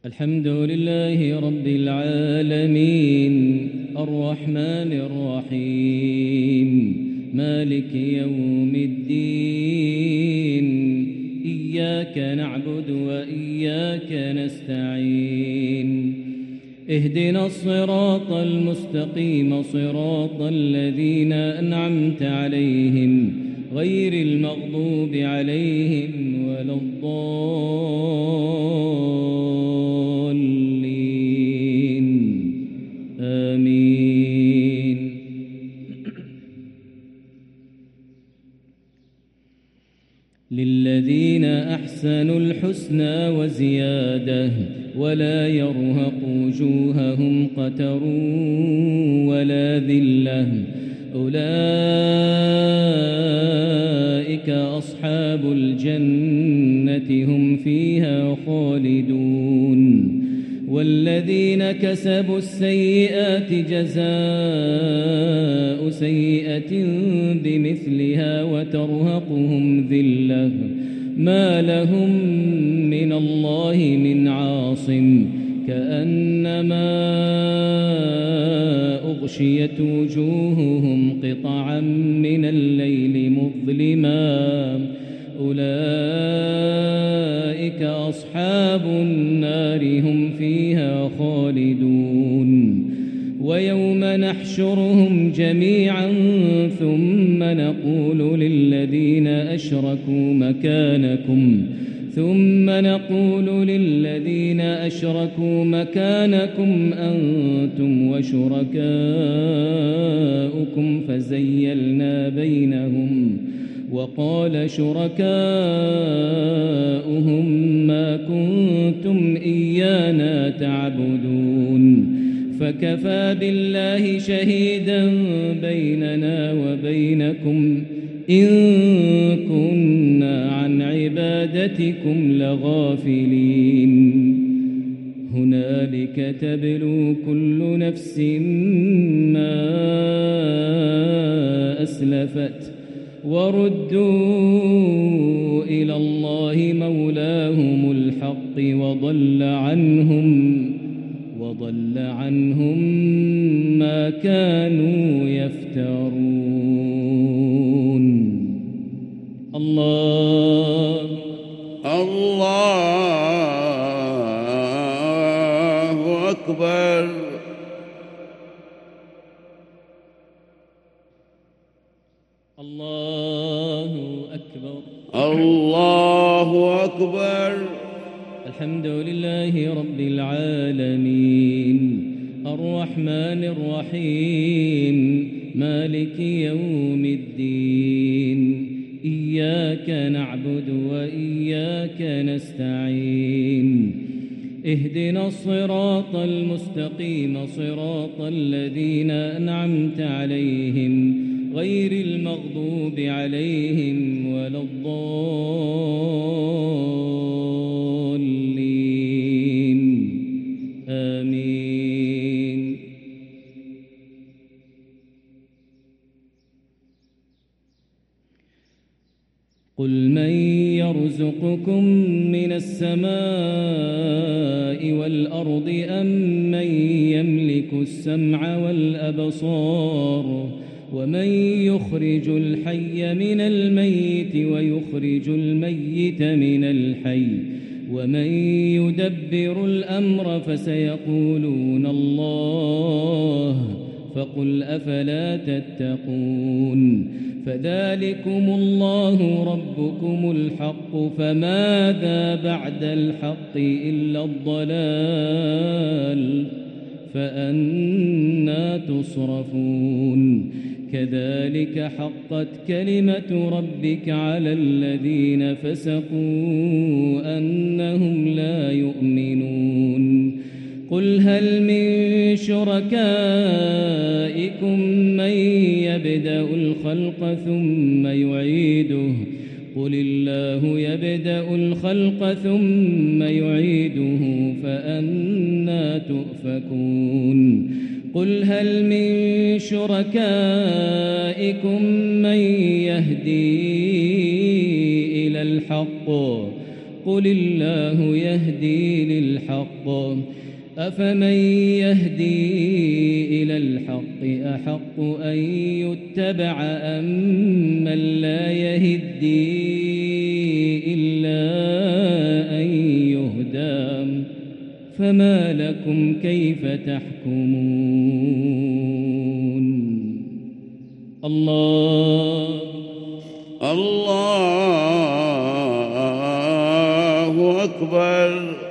الحمد لله رب العالمين الرحمن الرحيم مالك يوم الدين إياك نعبد وإياك نستعين اهدنا الصراط المستقيم صراط الذين أنعمت عليهم غير المغضوب عليهم ولا الضالين آمين. للذين أحسنوا الحسنى وزيادة ولا يرهق وجوههم قتر ولا ذلة أولئك أصحاب الجنة هم فيها خالدون. والذين كسبوا السيئات جزاء سيئة بمثلها وترهقهم ذلة ما لهم من الله من عاصم كأنما أغشيت وجوههم قطعا من الليل مظلما أولئك أصحاب النار هم فيها خالدون. ويوم نحشرهم جميعا ثم نقول للذين أشركوا مكانكم أنتم وشركاؤكم فزيلنا بينهم وقال شركاؤهم ما كنتم إيانا تعبدون فكفى بالله شهيدا بيننا وبينكم إن كنا عن عبادتكم لغافلين. هنالك تبلو كل نفس ما أسلفت وردوا إلى الله مولاهم الحق وضل عنهم ما كانوا يفترون. الله أكبر. الله أكبر. الله أكبر. الحمد لله رب العالمين الرحمن الرحيم مالك يوم الدين إياك نعبد وإياك نستعين اهدنا الصراط المستقيم صراط الذين أنعمت عليهم غير المغضوب عليهم ولا الضالين آمين. قل من يرزقكم من السماء والأرض أم من يملك السمع والأبصار ومن يخرج الحي من الميت ويخرج الميت من الحي ومن يدبر الأمر فسيقولون الله فقل أفلا تتقون. فذلكم الله ربكم الحق فماذا بعد الحق إلا الضلال فأنى تصرفون. كذلك حقت كلمة ربك على الذين فسقوا أنهم لا يؤمنون. قل هل من شركائكم من يبدأ الخلق ثم يعيده قل الله يبدأ الخلق ثم يعيده فأنى تؤفكون. قل هل من شركائكم من يهدي إلى الحق قل الله يهدي للحق أفمن يهدي إلى الحق أحق أن يتبع أمن لا يهدي إلا أن يهدى فما لكم كيف تحكمون الله أكبر